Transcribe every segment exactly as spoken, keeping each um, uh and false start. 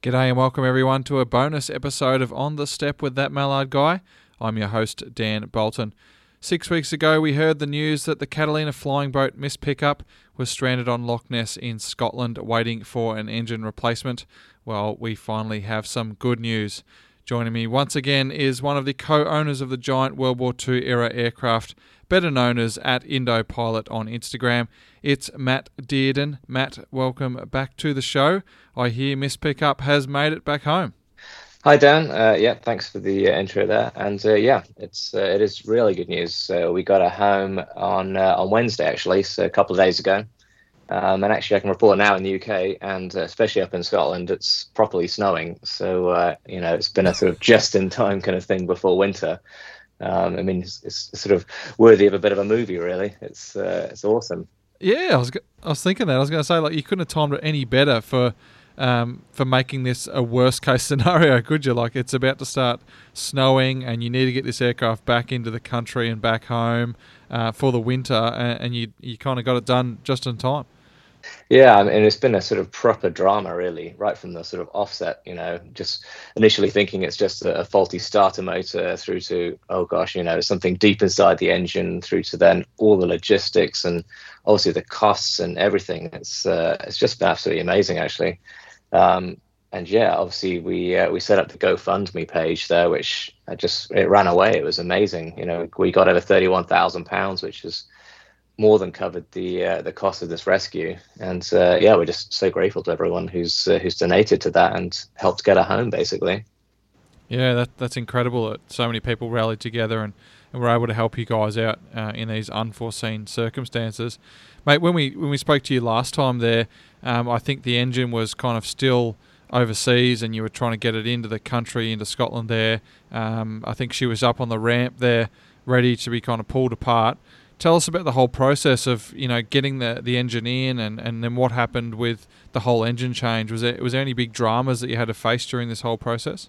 G'day and welcome everyone to a bonus episode of On the Step with That Mallard Guy. I'm your host, Dan Bolton. Six weeks ago, we heard the news that the Catalina flying boat Miss Pickup was stranded on Loch Ness in Scotland waiting for an engine replacement. Well, we finally have some good news. Joining me once again is one of the co-owners of the giant World War Two era aircraft, better known as at Indopilot on Instagram. It's Matt Dearden. Matt, welcome back to the show. I hear Miss Pickup has made it back home. Hi Dan, uh, yeah, thanks for the uh, intro there, and uh, yeah, it's uh, it is really good news. So we got her home on uh, on Wednesday actually, so a couple of days ago, um, and actually I can report now in the U K and uh, especially up in Scotland, it's properly snowing. So uh, you know, it's been a sort of just in time kind of thing before winter. Um, I mean, it's, it's sort of worthy of a bit of a movie, really. It's uh, it's awesome. Yeah, I was I was thinking that I was going to say like you couldn't have timed it any better for. Um, for making this a worst case scenario, could you? Like, it's about to start snowing and you need to get this aircraft back into the country and back home uh, for the winter, and, and you you kind of got it done just in time. Yeah, I mean, it's been a sort of proper drama, really, right from the sort of offset, you know, just initially thinking it's just a, a faulty starter motor through to, oh gosh, you know, something deep inside the engine through to then all the logistics and obviously the costs and everything. It's uh, it's just been absolutely amazing, actually. Um, and yeah, obviously we uh, we set up the GoFundMe page there, which I just it ran away. It was amazing. You know, we got over thirty-one thousand pounds, which is more than covered the uh, the cost of this rescue. And uh, yeah, we're just so grateful to everyone who's uh, who's donated to that and helped get her home, basically. Yeah, that that's incredible that so many people rallied together and, and were able to help you guys out uh, in these unforeseen circumstances. Mate, when we when we spoke to you last time there, um, I think the engine was kind of still overseas and you were trying to get it into the country, into Scotland there. Um, I think she was up on the ramp there, ready to be kind of pulled apart. Tell us about the whole process of, you know, getting the, the engine in and, and then what happened with the whole engine change. Was there, was there any big dramas that you had to face during this whole process?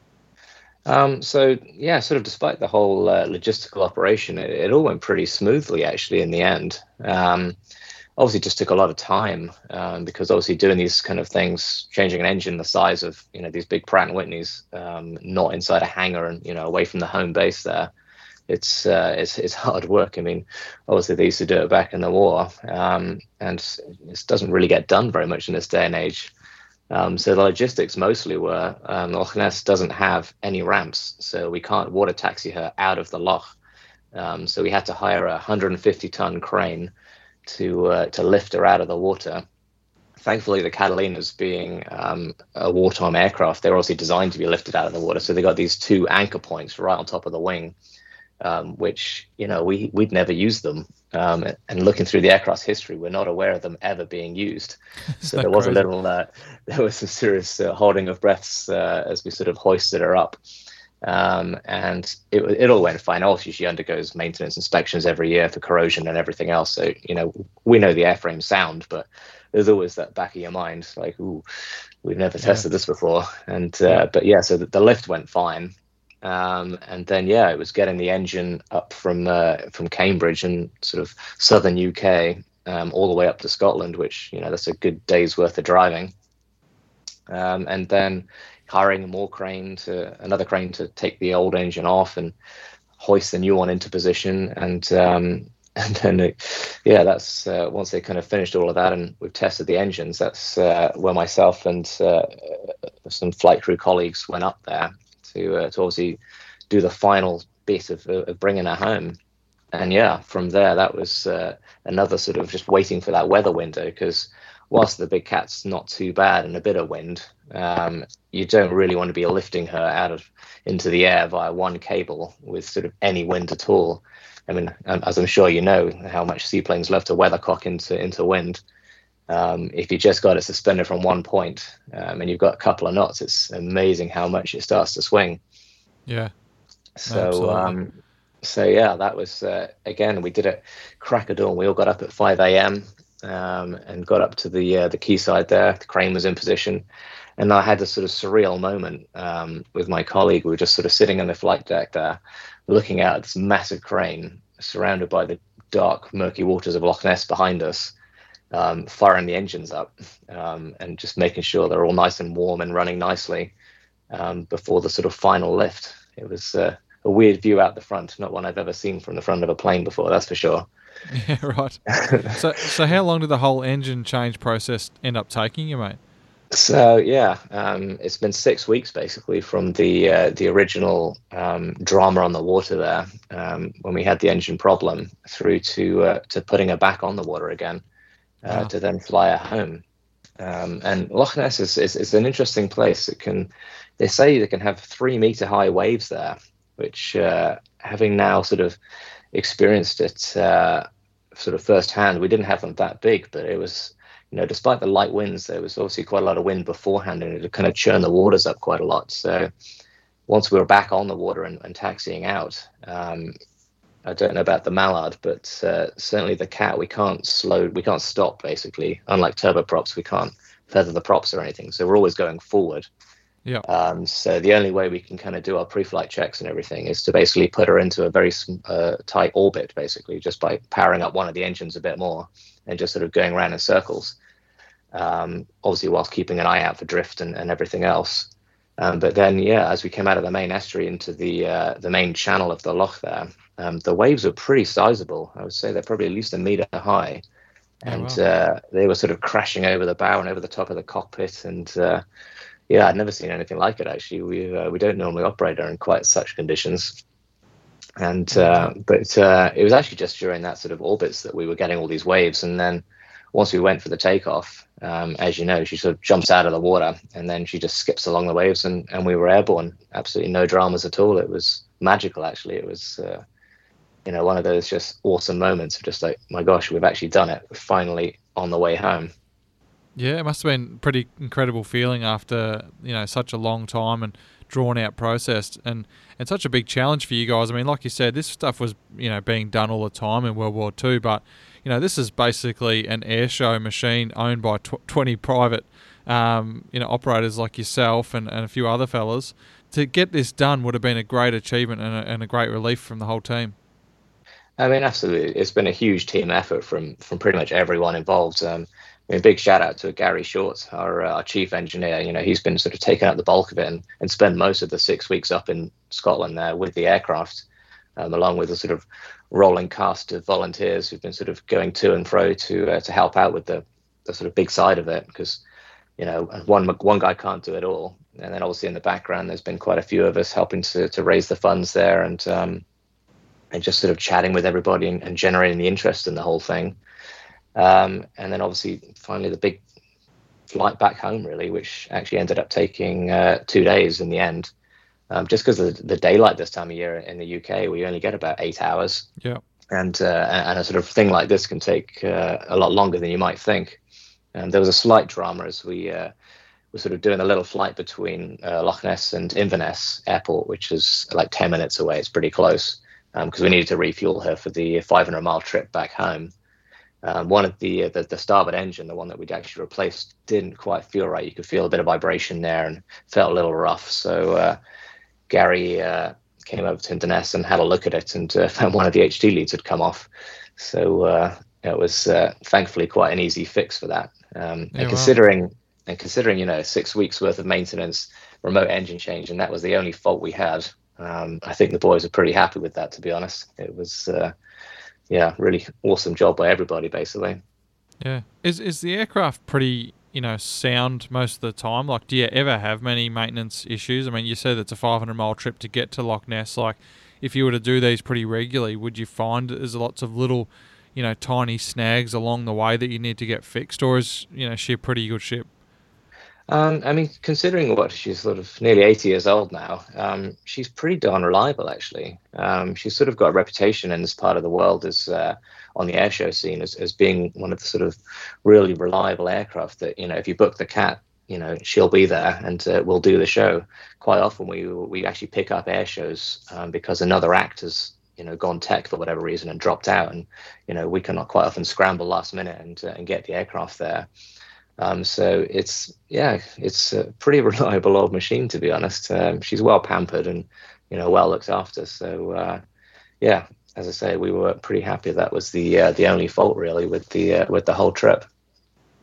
Um, so yeah, sort of despite the whole uh, logistical operation, it, it all went pretty smoothly actually in the end. Um, obviously, it just took a lot of time um, because obviously doing these kind of things, changing an engine the size of you know these big Pratt and Whitneys, um, not inside a hangar and you know away from the home base there, it's uh, it's it's hard work. I mean, obviously they used to do it back in the war, um, and it doesn't really get done very much in this day and age. Um, so the logistics mostly were um, Loch Ness doesn't have any ramps, so we can't water taxi her out of the loch. Um, so we had to hire a one hundred fifty ton crane to uh, to lift her out of the water. Thankfully, the Catalinas being um, a wartime aircraft, they're obviously designed to be lifted out of the water. So they got these two anchor points right on top of the wing, um, which, you know, we, we'd never used them. Um, and looking through the aircraft's history, we're not aware of them ever being used. So there was crazy? a little, uh, there was some serious uh, holding of breaths uh, as we sort of hoisted her up. Um, and it, it all went fine. Obviously, she undergoes maintenance inspections every year for corrosion and everything else. So, you know, we know the airframe's sound, but there's always that back of your mind, like, ooh, we've never yeah. tested this before. And, uh, yeah. but yeah, so the, the lift went fine. Um, and then, yeah, it was getting the engine up from uh, from Cambridge and sort of southern U K um, all the way up to Scotland, which, you know, that's a good day's worth of driving. Um, and then hiring more crane to another crane to take the old engine off and hoist the new one into position. And um, and then, it, yeah, that's uh, once they kind of finished all of that and we've tested the engines, that's uh, where myself and uh, some flight crew colleagues went up there. To, uh, to obviously do the final bit of, of bringing her home. And yeah, from there, that was uh, another sort of just waiting for that weather window, because whilst the big cat's not too bad and a bit of wind, um, you don't really want to be lifting her out of into the air via one cable with sort of any wind at all. I mean, as I'm sure you know, how much seaplanes love to weathercock into, into wind. Um, if you just got it suspended from one point um, and you've got a couple of knots, it's amazing how much it starts to swing. Yeah. So, um, so yeah, that was, uh, again, we did it crack of dawn. We all got up at five a.m. Um, and got up to the uh, the quayside there. The crane was in position. And I had this sort of surreal moment um, with my colleague. We were just sort of sitting on the flight deck there, looking out at this massive crane surrounded by the dark, murky waters of Loch Ness behind us. um, firing the engines up um, and just making sure they're all nice and warm and running nicely um, before the sort of final lift. It was uh, a weird view out the front, not one I've ever seen from the front of a plane before, that's for sure. Yeah, right. So, so how long did the whole engine change process end up taking you, mate? So yeah, um, it's been six weeks basically from the uh, the original um, drama on the water there um, when we had the engine problem through to uh, to putting her back on the water again uh, Wow. to then fly her home. Um, and Loch Ness is, is is an interesting place. It can, they say they can have three meter high waves there, which uh, having now sort of experienced it uh, sort of firsthand, we didn't have them that big, but it was, you know, despite the light winds, there was obviously quite a lot of wind beforehand, and it kind of churned the waters up quite a lot. So once we were back on the water and, and taxiing out, um, I don't know about the Mallard, but uh, certainly the Cat, we can't slow, we can't stop basically. Unlike turboprops, we can't feather the props or anything. So we're always going forward. Yeah. Um, so the only way we can kind of do our pre-flight checks and everything is to basically put her into a very uh, tight orbit, basically, just by powering up one of the engines a bit more and just sort of going around in circles. Um, obviously, whilst keeping an eye out for drift and, and everything else. Um, but then, yeah, as we came out of the main estuary into the uh, the main channel of the loch there, um, the waves were pretty sizable. I would say they're probably at least a meter high. And Oh, wow. uh, they were sort of crashing over the bow and over the top of the cockpit. And uh, yeah, I'd never seen anything like it, actually. We uh, we don't normally operate in quite such conditions. And uh, but uh, it was actually just during that sort of orbits that we were getting all these waves. And then once we went for the takeoff, um, as you know, she sort of jumps out of the water and then she just skips along the waves, and, and we were airborne. Absolutely no dramas at all. It was magical, actually. It was, uh, you know, one of those just awesome moments of just like, my gosh, we've actually done it. We're finally on the way home. Yeah, it must have been a pretty incredible feeling after, you know, such a long time and drawn out process, and, and such a big challenge for you guys. I mean, like you said, this stuff was, you know, being done all the time in World War Two, but, you know, this is basically an air show machine owned by tw- twenty private, um, you know, operators like yourself and, and a few other fellas. To get this done would have been a great achievement and a, and a great relief from the whole team. I mean, absolutely. It's been a huge team effort from from pretty much everyone involved. Um, I mean, big shout out to Gary Short, our, uh, our chief engineer. You know, he's been sort of taking out the bulk of it and, and spent most of the six weeks up in Scotland there with the aircraft, um, along with a sort of rolling cast of volunteers who've been sort of going to and fro to uh, to help out with the, the sort of big side of it, because, you know, one one guy can't do it all. And then obviously in the background, there's been quite a few of us helping to to raise the funds there, and um, and just sort of chatting with everybody and, and generating the interest in the whole thing. Um, and then obviously finally the big flight back home, really, which actually ended up taking uh, two days in the end. Um, just because of the daylight this time of year in the U K, we only get about eight hours. Yeah. And, uh, and a sort of thing like this can take uh, a lot longer than you might think. And there was a slight drama as we uh, were sort of doing a little flight between uh, Loch Ness and Inverness Airport, which is like ten minutes away. It's pretty close, because um, we needed to refuel her for the five hundred mile trip back home. Um, one of the, uh, the the starboard engine, the one that we'd actually replaced, didn't quite feel right. You could feel a bit of vibration there and felt a little rough. So uh, Gary uh, came over to Inverness and had a look at it, and uh, found one of the H T leads had come off. So uh, it was uh, thankfully quite an easy fix for that. Um, Yeah, and wow. considering and considering you know six weeks worth of maintenance, remote engine change, and that was the only fault we had. Um, I think the boys are pretty happy with that, to be honest. It was. Uh, Yeah, really awesome job by everybody, basically. Yeah. Is is the aircraft pretty, you know, sound most of the time? Like, do you ever have many maintenance issues? I mean, you said it's a five hundred mile trip to get to Loch Ness. Like, if you were to do these pretty regularly, would you find there's lots of little, you know, tiny snags along the way that you need to get fixed? Or is, you know, she a pretty good ship? Um, I mean, considering what she's sort of nearly eighty years old now, um, she's pretty darn reliable, actually. Um, she's sort of got a reputation in this part of the world as uh, on the airshow scene as, as being one of the sort of really reliable aircraft that, you know, if you book the Cat, you know, she'll be there and uh, we'll do the show. Quite often we we actually pick up air shows um, because another actor's, you know, gone tech for whatever reason and dropped out, and, you know, we cannot quite often scramble last minute and uh, and get the aircraft there. Um, so it's, yeah, it's a pretty reliable old machine, to be honest. Um, she's well pampered and, you know, well looked after. So, uh, yeah, as I say, we were pretty happy that was the uh, the only fault really with the uh, with the whole trip.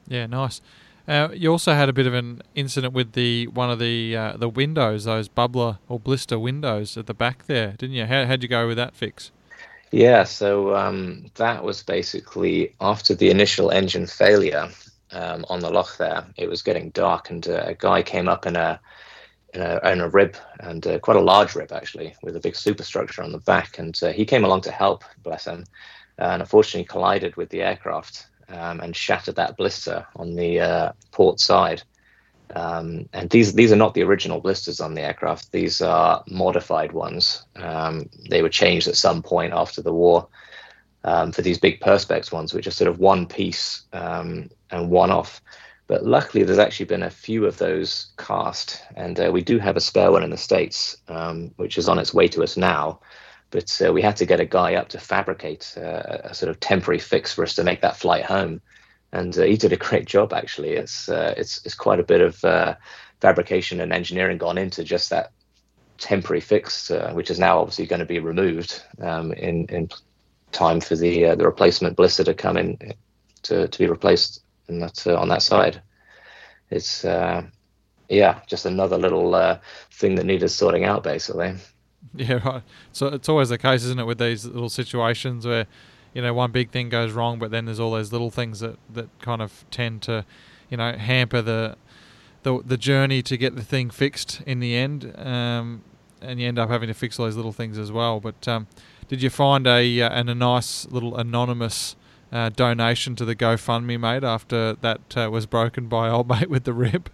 Yeah, nice. Uh, you also had a bit of an incident with the one of the uh, the windows, those bubbler or blister windows at the back there, didn't you? How how'd you go with that fix? Yeah, so um, that was basically after the initial engine failure um, on the loch there. It was getting dark, and uh, a guy came up in a in a, in a rib, and uh, quite a large rib actually, with a big superstructure on the back. And uh, he came along to help, bless him, and unfortunately collided with the aircraft um, and shattered that blister on the uh, port side. Um, and these these are not the original blisters on the aircraft. These are modified ones. Um, they were changed at some point after the war um, for these big Perspex ones, which are sort of one piece um, and one off. But luckily, there's actually been a few of those cast, and uh, we do have a spare one in the States, um, which is on its way to us now. But uh, we had to get a guy up to fabricate uh, a sort of temporary fix for us to make that flight home. And uh, he did a great job, actually. It's uh, it's it's quite a bit of uh, fabrication and engineering gone into just that temporary fix, uh, which is now obviously going to be removed um, in in time for the uh, the replacement blister to come in to to be replaced in that uh, on that side. It's uh, yeah, just another little uh, thing that needed sorting out, basically. Yeah, right. So it's always the case, isn't it, with these little situations where, you know, one big thing goes wrong, but then there's all those little things that, that kind of tend to, you know, hamper the the the journey to get the thing fixed in the end, um, and you end up having to fix all those little things as well. But um, did you find a uh, an, a nice little anonymous uh, donation to the GoFundMe, mate, after that uh, was broken by old mate with the rib?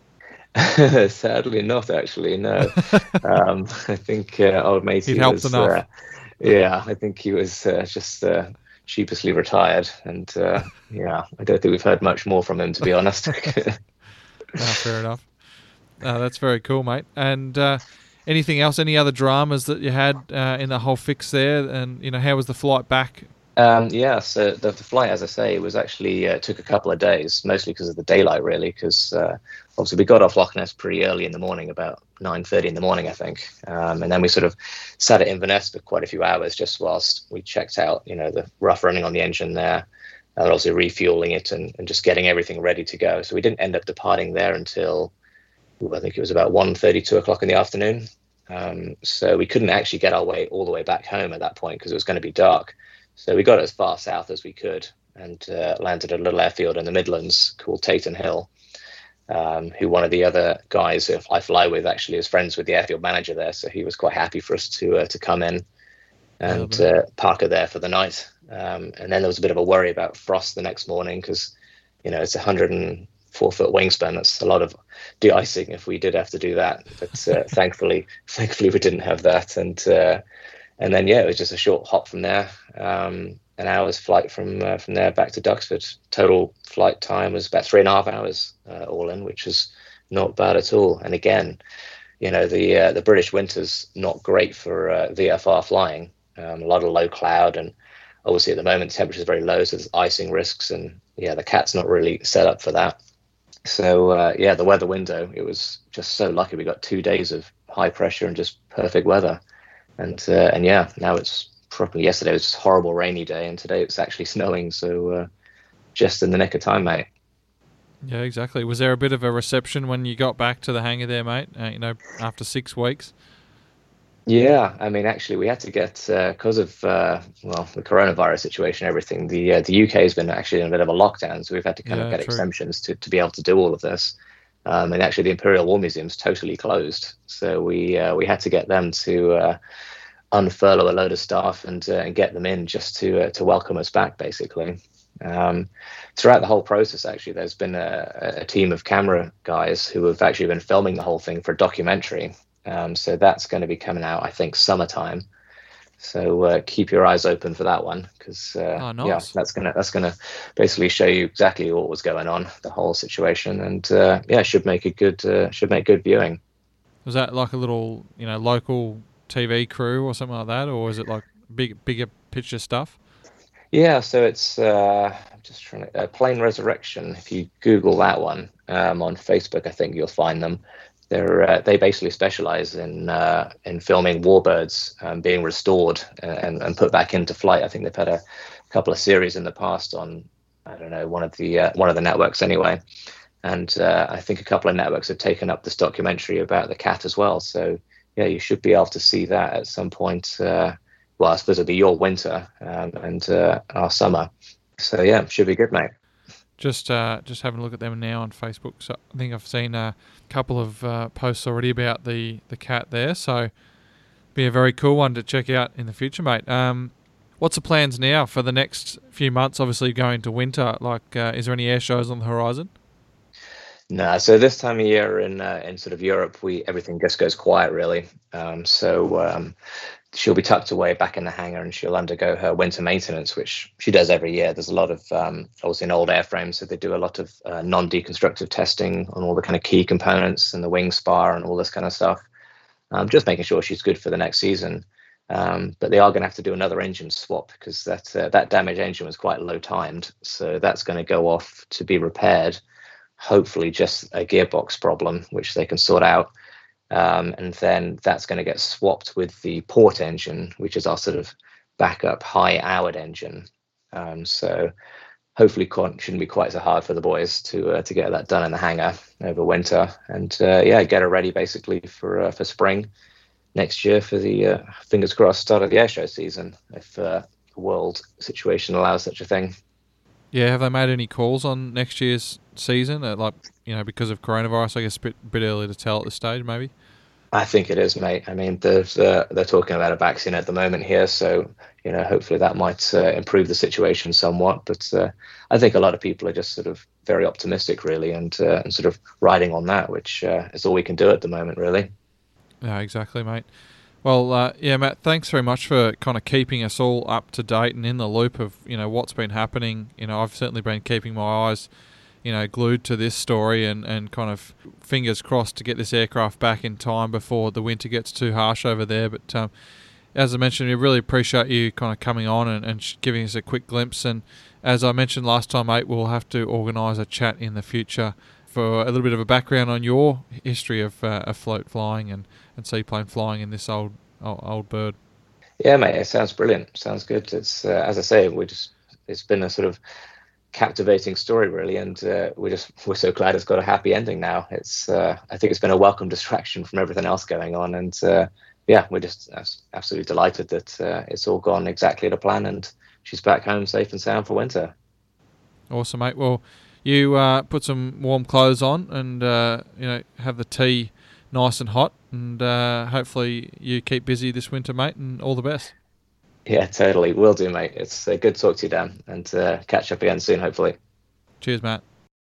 Sadly not, actually, no. um, I think uh, old matey He'd helped was, enough. Uh, yeah, I think he was uh, just uh, sheepishly retired, and uh, yeah, I don't think we've heard much more from him, to be honest. No, fair enough. Uh, that's very cool, mate. And uh, anything else? Any other dramas that you had uh, in the whole fix there? And you know, how was the flight back? Um, yeah, so the, the flight, as I say, was actually uh, took a couple of days, mostly because of the daylight, really, because uh, obviously we got off Loch Ness pretty early in the morning, about nine thirty in the morning, I think. Um, and then we sort of sat at Inverness for quite a few hours just whilst we checked out, you know, the rough running on the engine there, and also refueling it and, and just getting everything ready to go. So we didn't end up departing there until, ooh, I think it was about one thirty, two o'clock in the afternoon. Um, so we couldn't actually get our way all the way back home at that point because it was going to be dark. So we got as far south as we could and uh, landed at a little airfield in the Midlands called Taton Hill, um, who one of the other guys who I fly with actually is friends with the airfield manager there. So he was quite happy for us to uh, to come in and uh, park her there for the night. Um, and then there was a bit of a worry about frost the next morning because, you know, it's a one hundred four foot wingspan. That's a lot of de-icing if we did have to do that. But uh, thankfully, thankfully we didn't have that. And uh, And then, yeah, it was just a short hop from there, um, an hour's flight from uh, from there back to Duxford. Total flight time was about three and a half hours uh, all in, which was not bad at all. And again, you know, the uh, the British winter's not great for uh, V F R flying. Um, a lot of low cloud, and obviously at the moment the temperature is very low, so there's icing risks. And yeah, the cat's not really set up for that. So uh, yeah, the weather window, it was just so lucky we got two days of high pressure and just perfect weather. And uh, and yeah, now it's probably yesterday was just a horrible rainy day, and today it's actually snowing. So uh, just in the nick of time, mate. Yeah, exactly. Was there a bit of a reception when you got back to the hangar there, mate? Uh, you know, after six weeks. Yeah, I mean, actually, we had to get because uh, of uh, well the coronavirus situation, everything. The uh, the U K has been actually in a bit of a lockdown, so we've had to kind yeah, of get true. exemptions to to be able to do all of this. Um, and actually, the Imperial War Museum's totally closed, so we uh, we had to get them to uh, unfurlough a load of staff and uh, and get them in just to uh, to welcome us back, basically. Um, throughout the whole process, actually, there's been a, a team of camera guys who have actually been filming the whole thing for a documentary. Um, so that's going to be coming out, I think, summertime. So uh, keep your eyes open for that one, because uh, oh, nice. yeah, that's gonna that's gonna basically show you exactly what was going on, the whole situation, and uh, yeah, should make a good uh, should make good viewing. Was that like a little, you know, local T V crew or something like that, or is it like big bigger picture stuff? Yeah, so it's uh, I'm just trying to uh, Plane Resurrection. If you Google that one um, on Facebook, I think you'll find them. They're uh, they basically specialize in uh, in filming warbirds um, being restored and, and put back into flight. I think they've had a couple of series in the past on I don't know, one of the uh, one of the networks anyway. And uh, I think a couple of networks have taken up this documentary about the cat as well. So yeah, you should be able to see that at some point. Uh, well, I suppose it'll be your winter um, and uh, our summer. So yeah, should be good, mate. Just uh, just having a look at them now on Facebook. So I think I've seen a couple of uh, posts already about the, the cat there. So be a very cool one to check out in the future, mate. Um, what's the plans now for the next few months? Obviously going to winter. Like, uh, is there any air shows on the horizon? No, so this time of year in uh, in sort of Europe, we everything just goes quiet really. Um, so um, she'll be tucked away back in the hangar, and she'll undergo her winter maintenance, which she does every year. There's a lot of um, obviously an old airframe, so they do a lot of uh, non-deconstructive testing on all the kind of key components and the wing spar and all this kind of stuff. Um, just making sure she's good for the next season. Um, but they are going to have to do another engine swap because that uh, that damaged engine was quite low timed, so that's going to go off to be repaired. Hopefully just a gearbox problem, which they can sort out. Um, and then that's going to get swapped with the port engine, which is our sort of backup high-hourred engine. Um, so hopefully it shouldn't be quite so hard for the boys to uh, to get that done in the hangar over winter. And uh, yeah, get her ready basically for uh, for spring next year for the, uh, fingers crossed, start of the airshow season, if uh, the world situation allows such a thing. Yeah, have they made any calls on next year's season? Uh, like, you know, because of coronavirus, I guess a bit, bit early to tell at this stage, maybe? I think it is, mate. I mean, there's, uh, they're talking about a vaccine at the moment here, so, you know, hopefully that might uh, improve the situation somewhat. But uh, I think a lot of people are just sort of very optimistic, really, and, uh, and sort of riding on that, which uh, is all we can do at the moment, really. Yeah, exactly, mate. Well, uh, yeah, Matt, thanks very much for kind of keeping us all up to date and in the loop of, you know, what's been happening. You know, I've certainly been keeping my eyes, you know, glued to this story and, and kind of fingers crossed to get this aircraft back in time before the winter gets too harsh over there. But um, as I mentioned, we really appreciate you kind of coming on and, and giving us a quick glimpse. And as I mentioned last time, mate, we'll have to organise a chat in the future for a little bit of a background on your history of, uh, of float flying and, and seaplane flying in this old, old old bird. Yeah, mate, it sounds brilliant. Sounds good. It's uh, as I say, we just it's been a sort of captivating story, really, and uh, we're just we're so glad it's got a happy ending now. It's uh, I think it's been a welcome distraction from everything else going on, and uh, yeah, we're just absolutely delighted that uh, it's all gone exactly to plan, and she's back home safe and sound for winter. Awesome, mate. Well, you uh, put some warm clothes on, and uh, you know, have the tea nice and hot, and uh, hopefully you keep busy this winter, mate, and all the best. Yeah, totally. Will do, mate. It's uh, good to talk to you, Dan, and uh, catch up again soon, hopefully. Cheers, Matt.